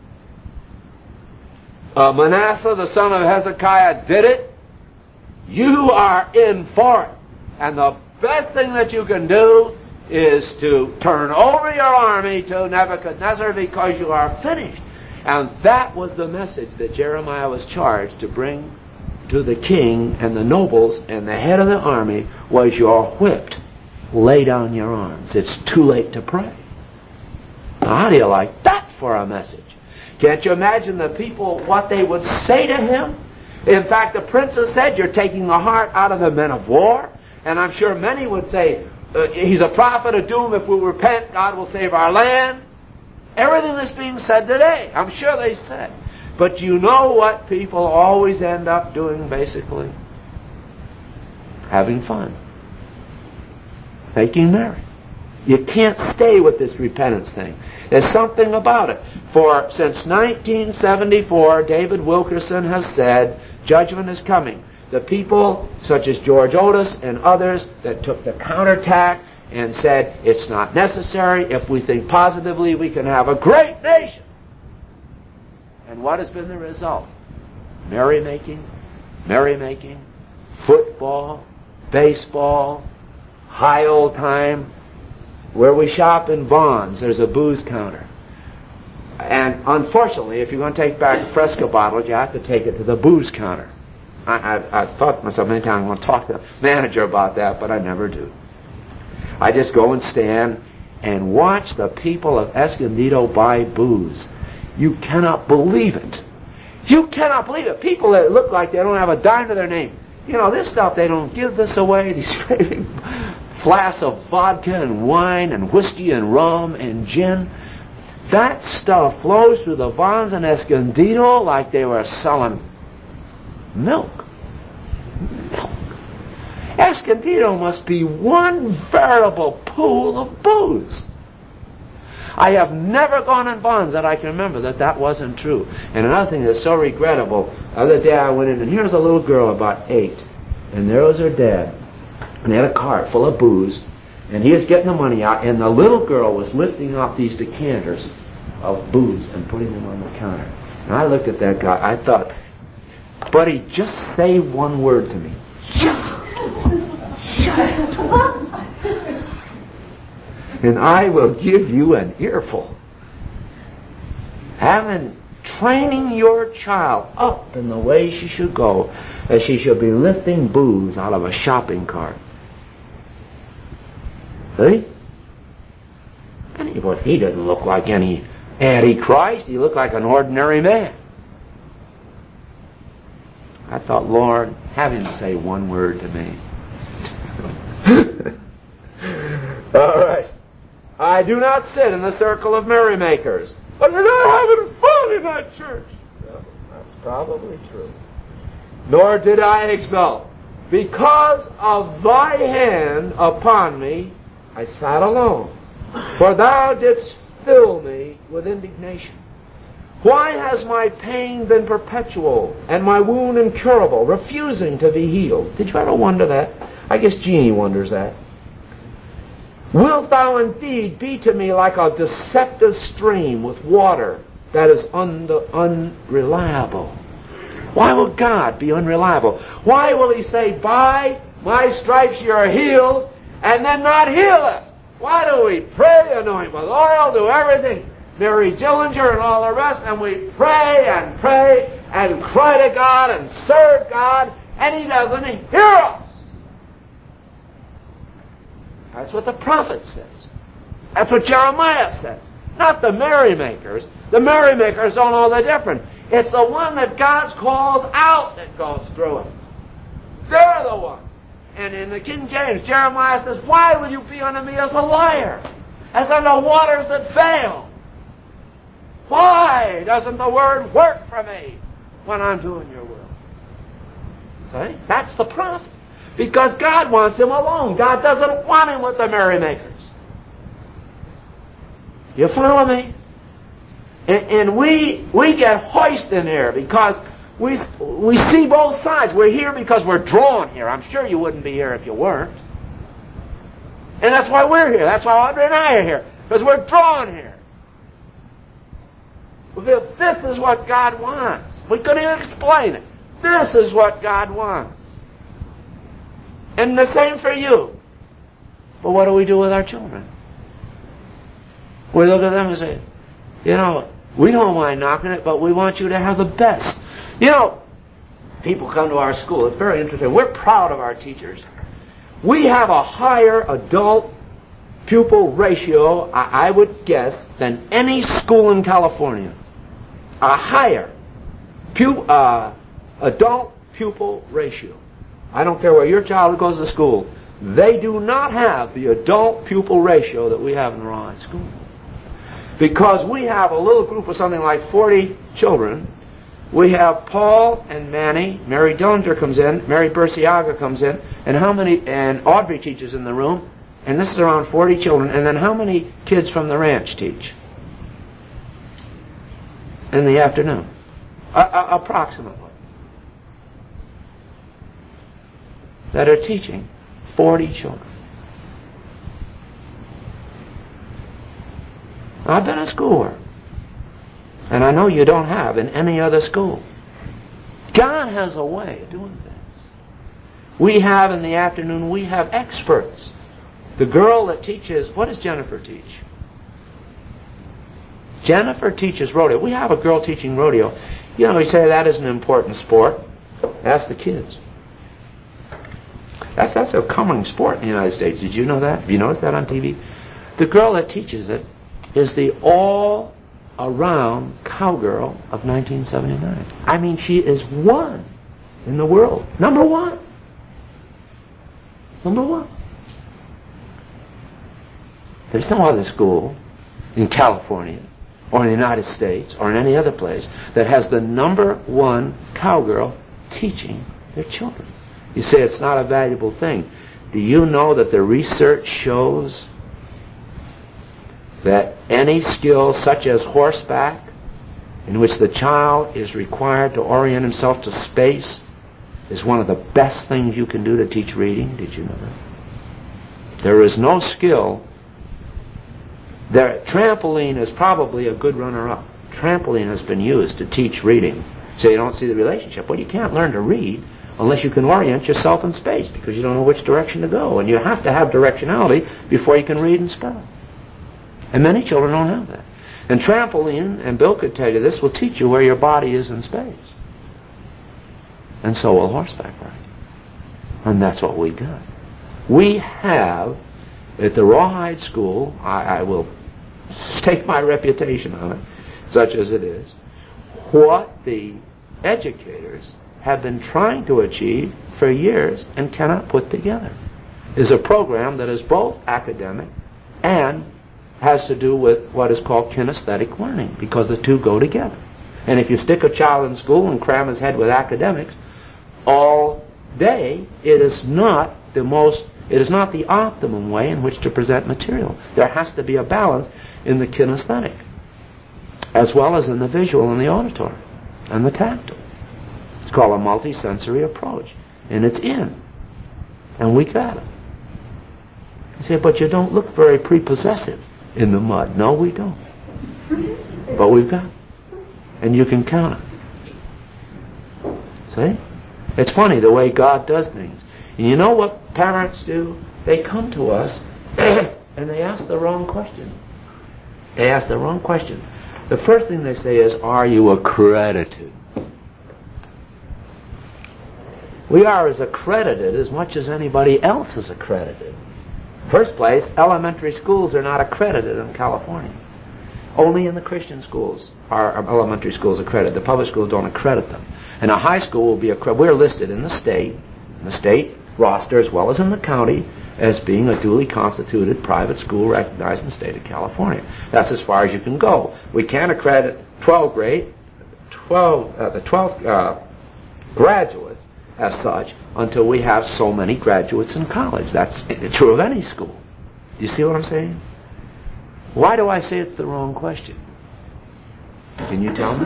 Uh, Manasseh, the son of Hezekiah, did it. You are in for it. And the best thing that you can do is to turn over your army to Nebuchadnezzar, because you are finished. And that was the message that Jeremiah was charged to bring to the king and the nobles, and the head of the army was, you're whipped. Lay down your arms. It's too late to pray. Now, how do you like that for a message? Can't you imagine the people, what they would say to him? In fact, the princess said, you're taking the heart out of the men of war. And I'm sure many would say, uh, he's a prophet of doom. If we repent, God will save our land. Everything that's being said today, I'm sure they said. But you know what people always end up doing, basically? Having fun. Making merry. You can't stay with this repentance thing. There's something about it. For since nineteen seventy-four, David Wilkerson has said, judgment is coming. the people such as George Otis and others that took the counterattack and said, it's not necessary. If we think positively, we can have a great nation. And what has been the result? Merrymaking, merrymaking, football, baseball, high old time. Where we shop in Vons, there's a booze counter. And unfortunately, if you're going to take back Fresca bottles, you have to take it to the booze counter. I, I, I thought to myself many times, I'm going to talk to the manager about that, but I never do. I just go and stand and watch the people of Escondido buy booze. You cannot believe it. You cannot believe it. People that look like they don't have a dime to their name. You know, this stuff, they don't give this away. These craving flasks of vodka and wine and whiskey and rum and gin. That stuff flows through the Vons and Escondido like they were selling milk. Milk. Escondido must be one veritable pool of booze. I have never gone in Vons that I can remember that that wasn't true. And another thing that's so regrettable, the other day I went in and here's a little girl about eight, and there was her dad, and they had a cart full of booze, and he was getting the money out, and the little girl was lifting up these decanters of booze and putting them on the counter. And I looked at that guy, I thought, buddy, just say one word to me. Just and I will give you an earful. Having training your child up in the way she should go, that she should be lifting booze out of a shopping cart. See? And but he didn't look like any antichrist. He looked like an ordinary man. I thought, Lord, have him say one word to me. All right. I do not sit in the circle of merrymakers, but you're not having fun in that church. Well, that's probably true. Nor did I exult. Because of thy hand upon me, I sat alone. For thou didst fill me with indignation. Why has my pain been perpetual and my wound incurable, refusing to be healed? Did you ever wonder that? I guess Jeannie wonders that. Wilt thou indeed be to me like a deceptive stream with water that is un- unreliable? Why will God be unreliable? Why will He say, by my stripes you are healed, and then not heal us? Why do we pray, anoint with oil, do everything, Mary Dillinger and all the rest, and we pray and pray and cry to God and serve God, and He doesn't hear us? That's what the prophet says. That's what Jeremiah says. Not the merrymakers. The merrymakers don't know the difference. It's the one that God's called out that goes through it. They're the one. And in the King James, Jeremiah says, why will you be unto me as a liar, as unto waters that fail? Why doesn't the word work for me when I'm doing your will? See? That's the prophet. Because God wants him alone. God doesn't want him with the merrymakers. You follow me? And, and we we get hoisted in here because we we see both sides. We're here because we're drawn here. I'm sure you wouldn't be here if you weren't. And that's why we're here. That's why Audrey and I are here. Because we're drawn here. Because this is what God wants. We couldn't even explain it. This is what God wants. And the same for you. But what do we do with our children? We look at them and say, you know, we don't mind knocking it, but we want you to have the best. You know, people come to our school. It's very interesting. We're proud of our teachers. We have a higher adult pupil ratio, I, I would guess, than any school in California. A higher pu- uh, adult pupil ratio. I don't care where your child goes to school. They do not have the adult pupil ratio that we have in the Rawhide School. Because we have a little group of something like forty children. We have Paul and Manny. Mary Dillinger comes in. Mary Burciaga comes in. And how many? And Audrey teaches in the room. And this is around forty children. And then how many kids from the ranch teach? In the afternoon. Uh, uh, approximately. that are teaching forty children. I've been a schoolwork, and I know you don't have in any other school. God has a way of doing things. We have in the afternoon, we have experts. The girl that teaches, what does Jennifer teach? Jennifer teaches rodeo. We have a girl teaching rodeo. You know, you say that is an important sport. Ask the kids. That's, that's a common sport in the United States. Did you know that? Have you noticed that on T V? The girl that teaches it is the all-around cowgirl of nineteen seventy-nine. I mean, she is one in the world. Number one. Number one. There's no other school in California or in the United States or in any other place that has the number one cowgirl teaching their children. You say it's not a valuable thing. Do you know that the research shows that any skill such as horseback, in which the child is required to orient himself to space, is one of the best things you can do to teach reading? Did you know that? There is no skill. There, trampoline is probably a good runner-up. Trampoline has been used to teach reading. So you don't see the relationship. Well, you can't learn to read unless you can orient yourself in space, because you don't know which direction to go. And you have to have directionality before you can read and spell. And many children don't have that. And trampoline, and Bill could tell you this, will teach you where your body is in space. And so will horseback riding. And that's what we got. We have, at the Rawhide School, I, I will stake my reputation on it, such as it is, what the educators have been trying to achieve for years and cannot put together is a program that is both academic and has to do with what is called kinesthetic learning, because the two go together. And if you stick a child in school and cram his head with academics all day, it is not the most, it is not the optimum way in which to present material. There has to be a balance in the kinesthetic, as well as in the visual and the auditory and the tactile. It's called a multisensory approach, and it's in, and we got it. You say, but you don't look very prepossessive in the mud. No, we don't. But we've got it. And you can count it. See? It's funny the way God does things. And you know what parents do? They come to us and they ask the wrong question. They ask the wrong question. The first thing they say is, are you accredited? We are as accredited as much as anybody else is accredited. First place, elementary schools are not accredited in California. Only in the Christian schools are elementary schools accredited. The public schools don't accredit them. And a high school will be accredited. We're listed in the state, in the state roster as well as in the county, as being a duly constituted private school recognized in the state of California. That's as far as you can go. We can't accredit twelfth grade, twelve, uh, the twelfth uh, graduates as such until we have so many graduates in college. That's true of any school. Do you see what I'm saying? Why do I say it's the wrong question? Can you tell me?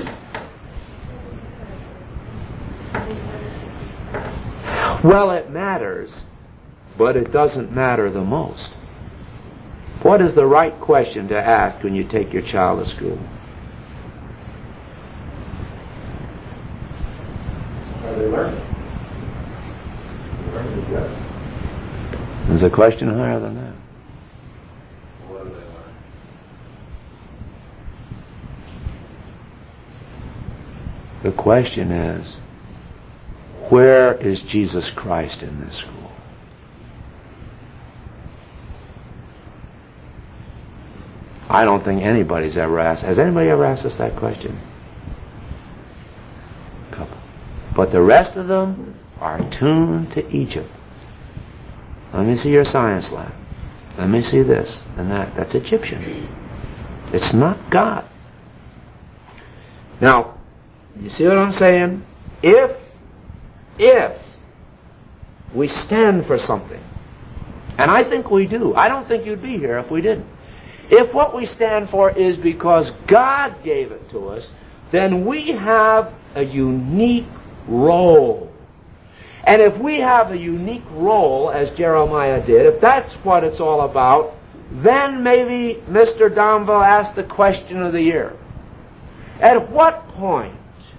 Well, it matters, but it doesn't matter the most. What is the right question to ask when you take your child to school? Are they learning? Learning is good. There's a question higher than that. What do they learn? The question is, where is Jesus Christ in this school? I don't think anybody's ever asked. Has anybody ever asked us that question? Couple. But the rest of them are tuned to Egypt. Let me see your science lab. Let me see this and that. That's Egyptian. It's not God. Now, you see what I'm saying? If, if we stand for something, and I think we do. I don't think you'd be here if we didn't. If what we stand for is because God gave it to us, then we have a unique role. And if we have a unique role, as Jeremiah did, if that's what it's all about, then maybe Mister Domville asked the question of the year. At what point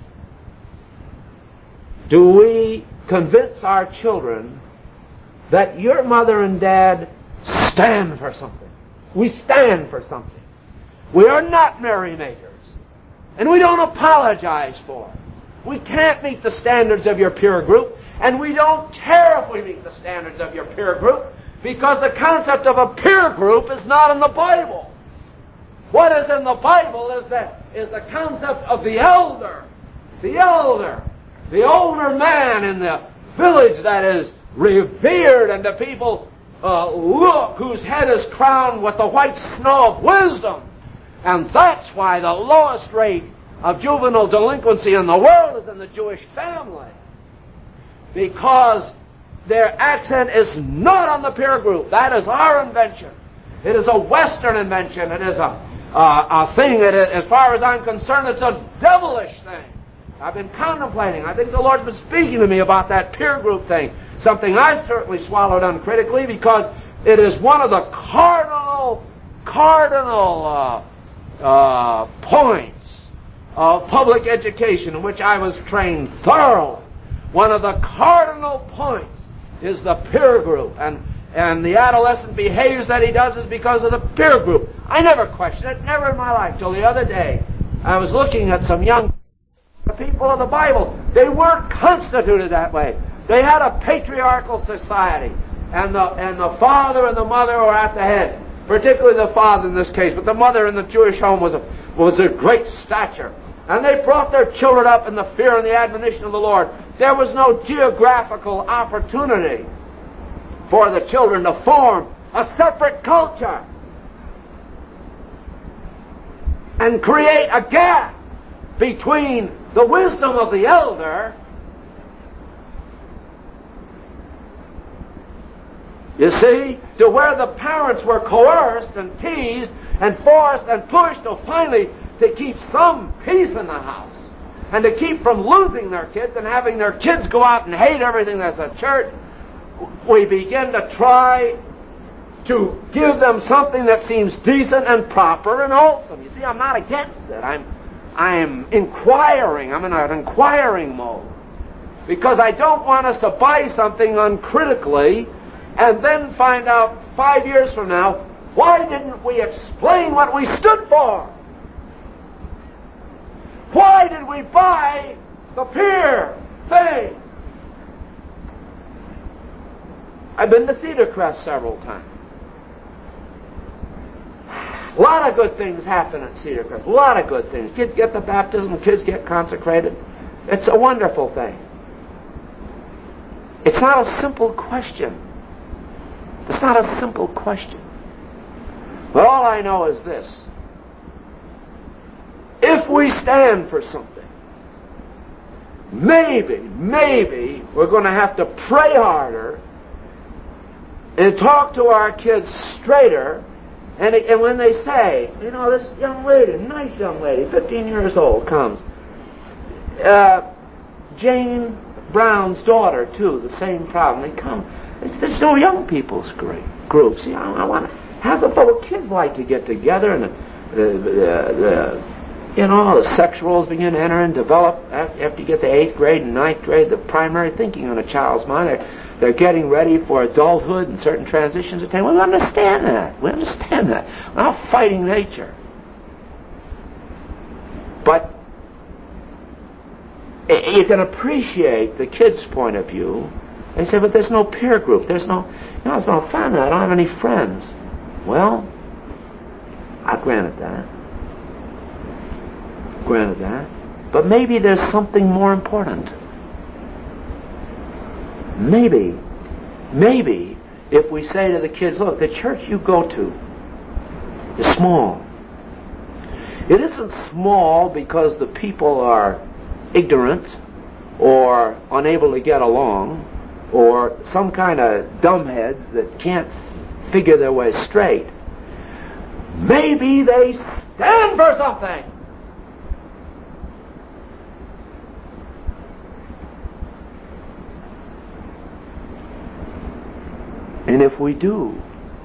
do we convince our children that your mother and dad stand for something? We stand for something. We are not merrymakers. And we don't apologize for it. We can't meet the standards of your peer group, and we don't care if we meet the standards of your peer group, because the concept of a peer group is not in the Bible. What is in the Bible is that is the concept of the elder. The elder. The older man in the village that is revered, and the people uh, look, whose head is crowned with the white snow of wisdom. And that's why the lowest rate of juvenile delinquency in the world is in the Jewish family. Because their accent is not on the peer group. That is our invention. It is a Western invention. It is a, uh, a thing that, as far as I'm concerned, it's a devilish thing. I've been contemplating. I think the Lord's been speaking to me about that peer group thing. Something I've certainly swallowed uncritically, because it is one of the cardinal, cardinal uh, uh, points of public education in which I was trained thoroughly. One of the cardinal points is the peer group. And, and the adolescent behaves that he does is because of the peer group. I never questioned it, never in my life, till the other day. I was looking at some young people of the Bible. They weren't constituted that way. They had a patriarchal society, and the and the father and the mother were at the head, particularly the father in this case, but the mother in the Jewish home was a, was a great stature. And they brought their children up in the fear and the admonition of the Lord. There was no geographical opportunity for the children to form a separate culture and create a gap between the wisdom of the elder, you see, to where the parents were coerced and teased and forced and pushed to finally to keep some peace in the house and to keep from losing their kids and having their kids go out and hate everything that's a church. We begin to try to give them something that seems decent and proper and wholesome. You see, I'm not against it. I'm I'm inquiring. I'm in an inquiring mode. Because I don't want us to buy something uncritically and then find out five years from now, why didn't we explain what we stood for? Why did we buy the peer thing? I've been to Cedar Crest several times. A lot of good things happen at Cedar Crest. A lot of good things. Kids get the baptism. Kids get consecrated. It's a wonderful thing. It's not a simple question. It's not a simple question. But all I know is this. If we stand for something, maybe, maybe we're going to have to pray harder and talk to our kids straighter. And, and when they say, you know, this young lady, nice young lady, fifteen years old, comes. Uh, Jane Brown's daughter, too, the same problem. They come. There's no young people's groups. You know, I want to. How's the fellow kids like to get together and the, the, the, the you know, the sexuals begin to enter and develop after you get to eighth grade and ninth grade, the primary thinking on a child's mind. They're, they're getting ready for adulthood and certain transitions at time. We understand that. We understand that. We're not fighting nature. But you can appreciate the kid's point of view. They say, but there's no peer group. There's no, you know, it's no fun. I don't have any friends. Well, I granted that. Granted that. But maybe there's something more important. Maybe, maybe if we say to the kids, look, the church you go to is small. It isn't small because the people are ignorant or unable to get along or some kind of dumbheads that can't figure their way straight. Maybe they stand for something. And if we do,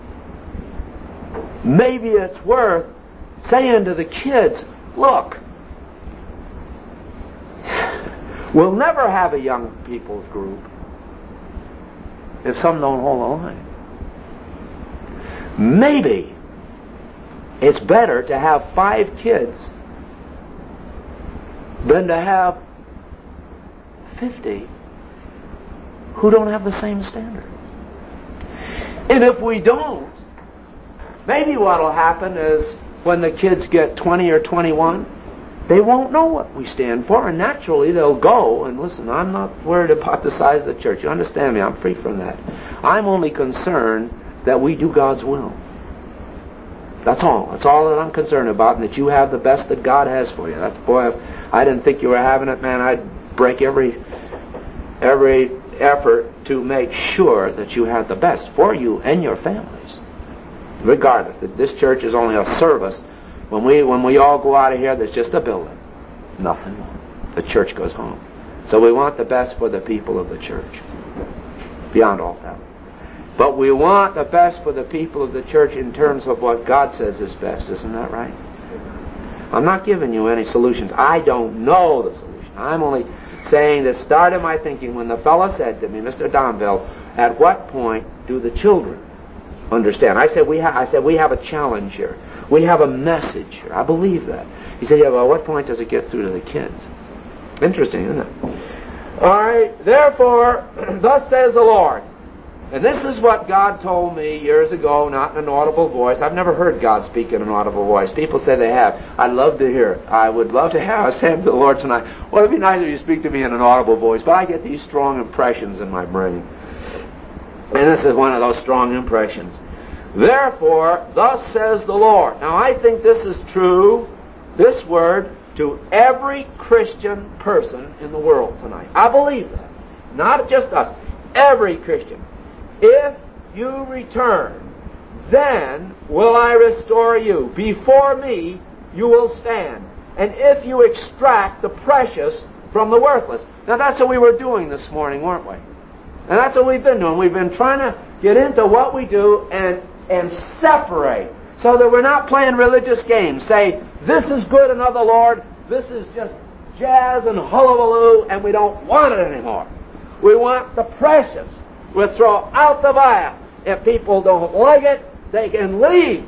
maybe it's worth saying to the kids, look, we'll never have a young people's group if some don't hold the line. Maybe it's better to have five kids than to have fifty who don't have the same standards. And if we don't, maybe what will happen is when the kids get twenty or twenty-one, they won't know what we stand for, and naturally they'll go. And listen, I'm not worried about the size of the church. You understand me? I'm free from that. I'm only concerned that we do God's will. That's all. That's all that I'm concerned about, and that you have the best that God has for you. That's, boy, if I didn't think you were having it, man, I'd break every every effort to make sure that you have the best for you and your families. Regardless, that this church is only a service. When we when we all go out of here, there's just a building. Nothing more. The church goes home. So we want the best for the people of the church. Beyond all doubt. But we want the best for the people of the church in terms of what God says is best. Isn't that right? I'm not giving you any solutions. I don't know the solution. I'm only saying that started my thinking when the fellow said to me, Mister Donville, at what point do the children understand? I said we ha- I said we have a challenge here. We have a message here. I believe that. He said, yeah, well, at what point does it get through to the kids? Interesting, isn't it? All right, therefore, thus says the Lord. And this is what God told me years ago, not in an audible voice. I've never heard God speak in an audible voice. People say they have. I'd love to hear it. I would love to have. I was saying to the Lord tonight, well, it'd be nice if you speak to me in an audible voice, but I get these strong impressions in my brain. And this is one of those strong impressions. Therefore, thus says the Lord. Now, I think this is true, this word, to every Christian person in the world tonight. I believe that. Not just us. Every Christian. If you return, then will I restore you. Before me you will stand. And if you extract the precious from the worthless. Now, that's what we were doing this morning, weren't we? And that's what we've been doing. We've been trying to get into what we do and and separate so that we're not playing religious games. Say, this is good and of the Lord, this is just jazz and hullabaloo, and we don't want it anymore. We want the precious. We'll throw out the vile. If people don't like it, they can leave.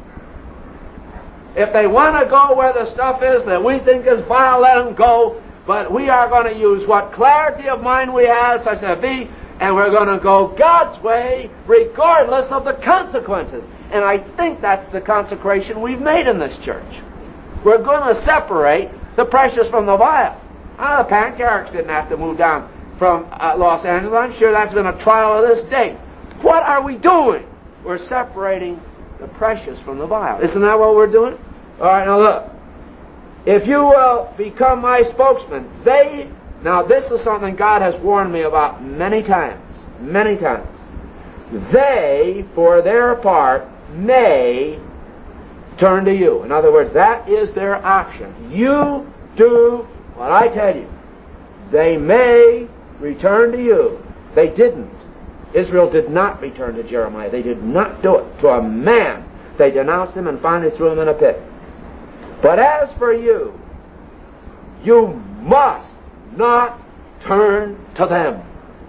If they want to go where the stuff is that we think is vile, let them go. But we are going to use what clarity of mind we have, such as be, and we're going to go God's way regardless of the consequences. And I think that's the consecration we've made in this church. We're going to separate the precious from the vile. Ah, the pancakes didn't have to move down from uh, Los Angeles. I'm sure that's been a trial of this day. What are we doing? We're separating the precious from the vile. Isn't that what we're doing? All right, now look. If you will become my spokesman, they... Now, this is something God has warned me about many times. Many times. They, for their part, may turn to you. In other words, that is their option. You do what I tell you. They may return to you. They didn't. Israel did not return to Jeremiah. They did not do it. To a man, they denounced him and finally threw him in a pit. But as for you, you must not turn to them.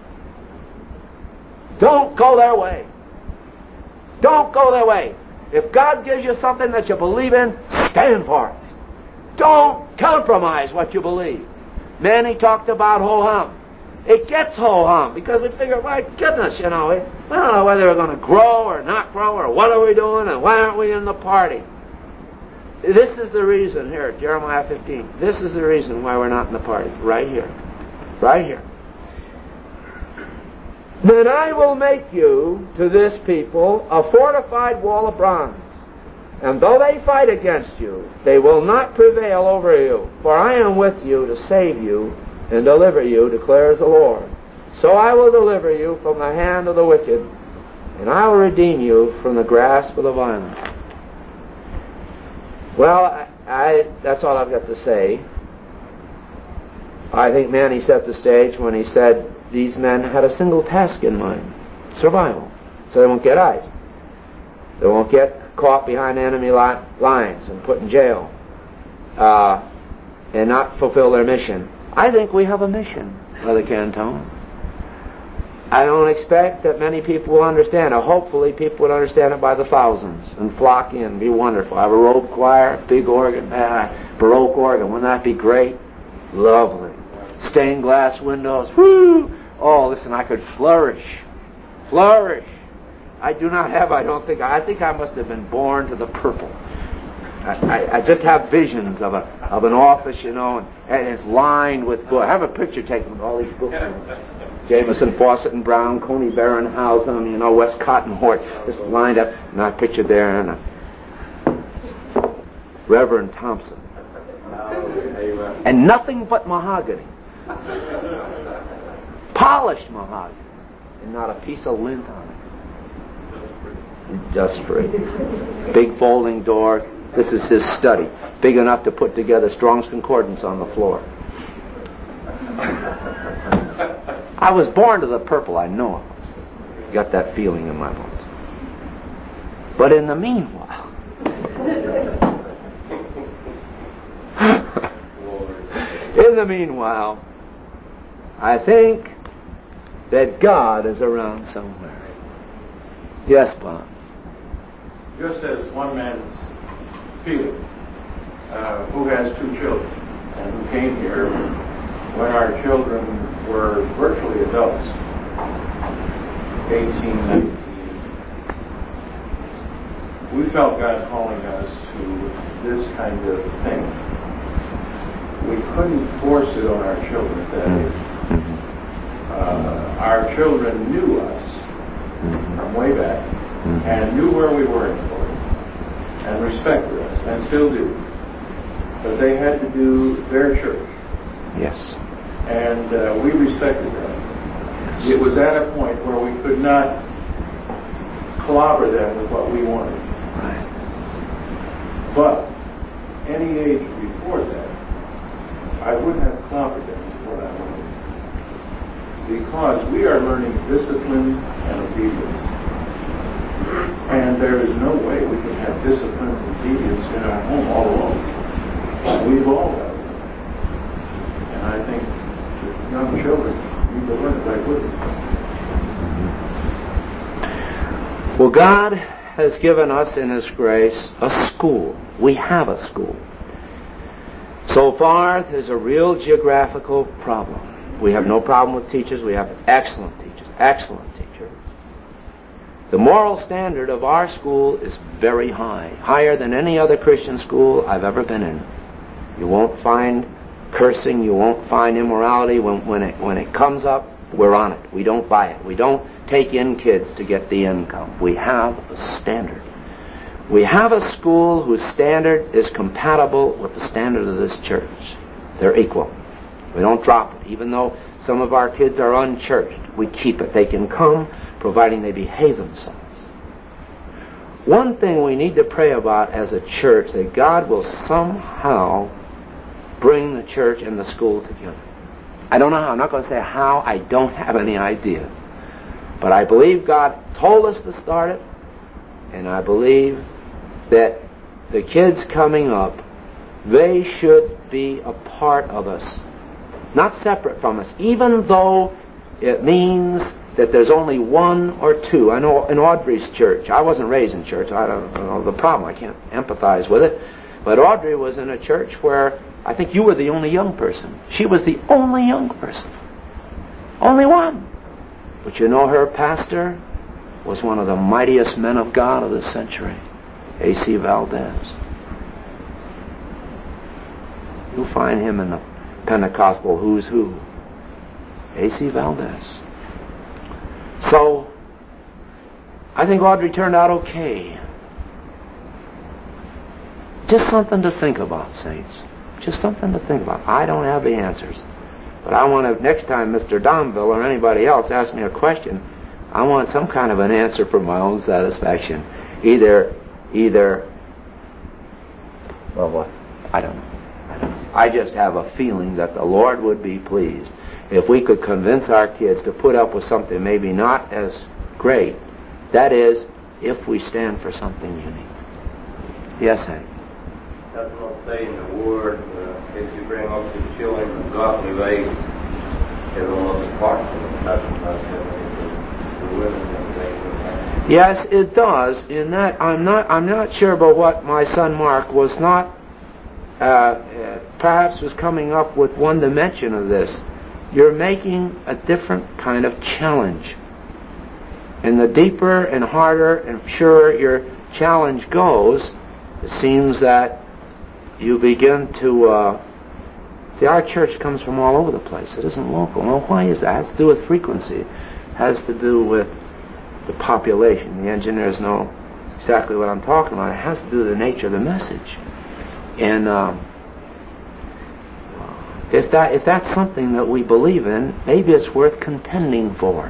Don't go their way. Don't go their way. If God gives you something that you believe in, stand for it. Don't compromise what you believe. Manny talked about ho-hum. It gets ho-hum because we figure, my goodness, you know, we don't know whether we're going to grow or not grow or what are we doing and why aren't we in the party. This is the reason here, Jeremiah fifteen. This is the reason why we're not in the party. Right here. Right here. Then I will make you, to this people, a fortified wall of bronze. And though they fight against you, they will not prevail over you. For I am with you to save you and deliver you, declares the Lord. So I will deliver you from the hand of the wicked, and I will redeem you from the grasp of the violent. Well, I, I, that's all I've got to say. I think Manny set the stage when he said these men had a single task in mind. Survival. so they won't get ICE. They won't get caught behind enemy li- lines and put in jail uh, and not fulfill their mission. I think we have a mission, Brother Cantone. I don't expect that many people will understand it. Hopefully people would understand it by the thousands and flock in. Be wonderful. I have a robe choir, big organ, man, Baroque organ. Wouldn't that be great? Lovely. Stained glass windows. Woo! Oh, listen, I could flourish. Flourish. I do not have, I don't think, I think I must have been born to the purple. I, I, I just have visions of a of an office, you know, and, and it's lined with books. I have a picture taken with all these books. Jameson, Fawcett and Brown, Coney Barron, Housen, you know, Westcott and Hort, just lined up, and I pictured there, and uh, Reverend Thompson. And nothing but mahogany. Polished mahogany. And not a piece of lint on it. Just free. Big folding door. This is his study. Big enough to put together Strong's Concordance on the floor. I was born to the purple, I know I was. Got that feeling in my bones. But in the meanwhile, in the meanwhile, I think that God is around somewhere. Yes, Bob. Just as one man's feeling, uh, who has two children, and who came here when our children were virtually adults, eighteen, nineteen, we felt God calling us to this kind of thing. We couldn't force it on our children at that age. Uh, our children knew us from way back and knew where we were in the Lord and respected us and still do. But they had to do their church. Yes. And uh, we respected them. It was at a point where we could not clobber them with what we wanted. Right. But any age before that, I wouldn't have clobbered them with what I wanted. Because we are learning discipline and obedience. And there is no way we can have discipline and obedience in our home all alone. We've all got it. And I think young children need to learn it right with us. Well, God has given us in His grace a school. We have a school. So far, there's a real geographical problem. We have no problem with teachers. We have excellent teachers, excellent teachers. The moral standard of our school is very high, higher than any other Christian school I've ever been in. You won't find cursing, you won't find immorality. When, when, it, when it comes up, we're on it. We don't buy it. We don't take in kids to get the income. We have a standard. We have a school whose standard is compatible with the standard of this church. They're equal. We don't drop it. Even though some of our kids are unchurched, we keep it. They can come, providing they behave themselves. One thing we need to pray about as a church, that God will somehow bring the church and the school together. I don't know how. I'm not going to say how. I don't have any idea. But I believe God told us to start it, and I believe that the kids coming up, they should be a part of us, not separate from us, even though it means that there's only one or two. I know in Audrey's church, I wasn't raised in church, I don't know the problem, I can't empathize with it, but Audrey was in a church where I think you were the only young person. She was the only young person. Only one. But you know, her pastor was one of the mightiest men of God of the century, A C Valdez. You'll find him in the Pentecostal who's who. A C Valdez. So, I think Audrey turned out okay. Just something to think about, saints. Just something to think about. I don't have the answers. But I want to, next time Mister Domville or anybody else asks me a question, I want some kind of an answer for my own satisfaction. Either, either, well, what? I don't know. I don't know. I just have a feeling that the Lord would be pleased if we could convince our kids to put up with something maybe not as great, That is, if we stand for something unique. Yes, Hank? Doesn't it say in the Word, uh, if you bring up the children of godly ways, they will not depart from them. Nothing about the women and they. Yes, it does. In that, I'm not. I'm not sure about what my son Mark was not. Uh, uh, perhaps was coming up with one dimension of this. You're making a different kind of challenge, and the deeper and harder and surer your challenge goes, it seems that you begin to. Uh, see, our church comes from all over the place. It isn't local. Well, why is that? It has to do with frequency. It has to do with the population. The engineers know exactly what I'm talking about. It has to do with the nature of the message. And um, if that if that's something that we believe in, maybe it's worth contending for.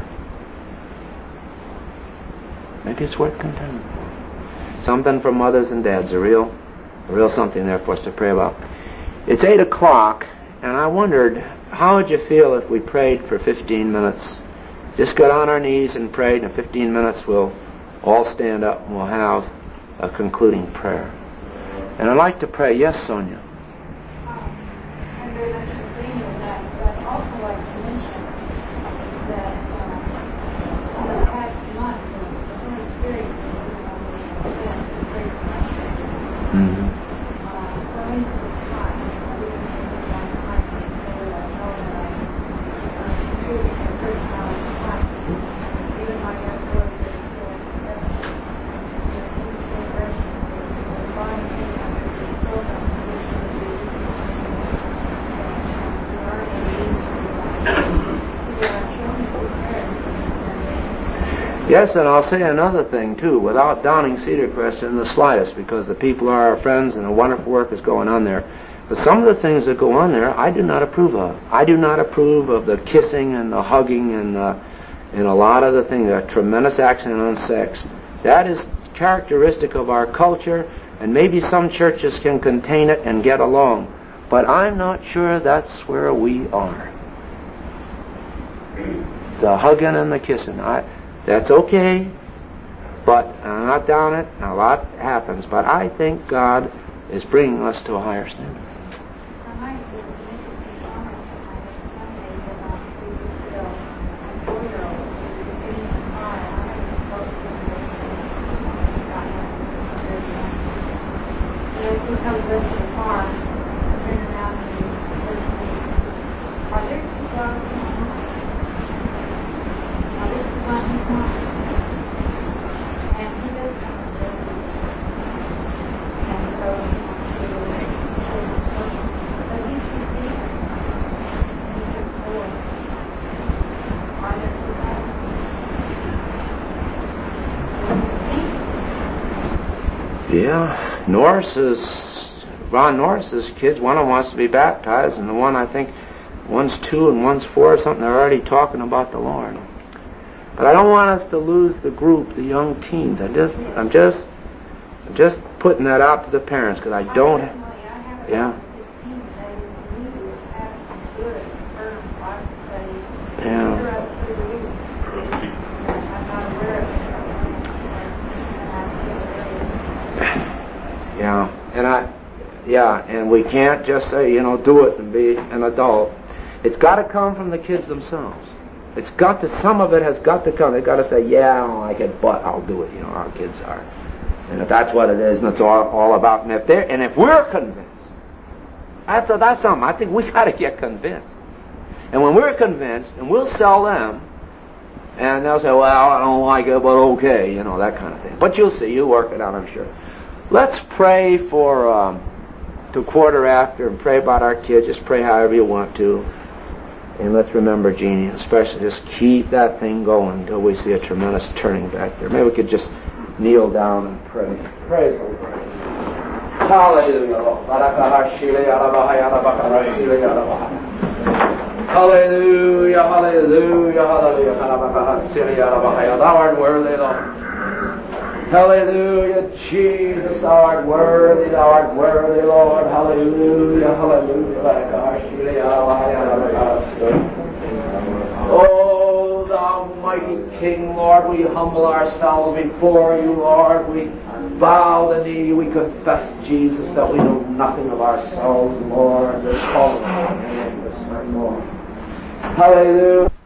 Maybe it's worth contending for. Something for mothers and dads, a real, a real something there for us to pray about. It's eight o'clock, and I wondered, how would you feel if we prayed for fifteen minutes? Just got on our knees and prayed, and in fifteen minutes we'll all stand up and we'll have a concluding prayer. And I'd like to pray. Yes, Sonia? Um, I'm very much in agreement with that, but I'd also like to mention that um, over the past month, the Holy Spirit has been very frustrating. Mm-hmm. Uh, going to the time, I didn't think it was my time to say that I know that I uh, completely a certain amount of time. Even my young boys that are still in heaven, you know, he's been very fine. Yes, and I'll say another thing too, without downing Cedar Crest in the slightest, because the people are our friends and the wonderful work is going on there. But some of the things that go on there, I do not approve of. I do not approve of the kissing and the hugging and the, and a lot of the things, a tremendous accent on sex. That is characteristic of our culture, and maybe some churches can contain it and get along. But I'm not sure that's where we are. The hugging and the kissing, I, that's okay, but I'm not down it, and a lot happens. But I think God is bringing us to a higher standard. He comes into the car, turns around and he says to me, "Are there two dogs in the car? Are there two dogs in the car?" And he does come and say to me. And so he wants to show his social. But he should see it. And he says, "Boy, are there two dogs?" Yeah, Norris's, Ron Norris's kids, one of them wants to be baptized, and the one, I think, one's two and one's four or something, they're already talking about the Lord. But I don't want us to lose the group, the young teens. I just, I'm just, I'm just putting that out to the parents, because I don't, yeah. Yeah. Yeah, and I, yeah, and we can't just say, you know, do it and be an adult. It's got to come from the kids themselves. It's got to, some of it has got to come. They've got to say, yeah, I don't like it, but I'll do it. You know, our kids are. And if that's what it is, and it's all, all about, and if they're, and if we're convinced, that's a, that's something. I think we got to get convinced. And when we're convinced, and we'll sell them, and they'll say, well, I don't like it, but okay, you know, that kind of thing. But you'll see, you'll work it out, I'm sure. Let's pray for um, to quarter after and pray about our kids. Just pray however you want to. And let's remember, Jeannie, especially just keep that thing going until we see a tremendous turning back there. Maybe we could just kneel down and pray. Praise the Lord. Hallelujah. Hallelujah, hallelujah, hallelujah. Thou art worthy, Lord. Hallelujah, Jesus, thou art worthy, thou art worthy, Lord. Hallelujah, hallelujah. Oh, thou mighty King. King, Lord, we humble ourselves before you, Lord. We bow the knee. We confess, Jesus, that we know nothing of ourselves, Lord. We're calling on your name this night, Lord. Hallelujah.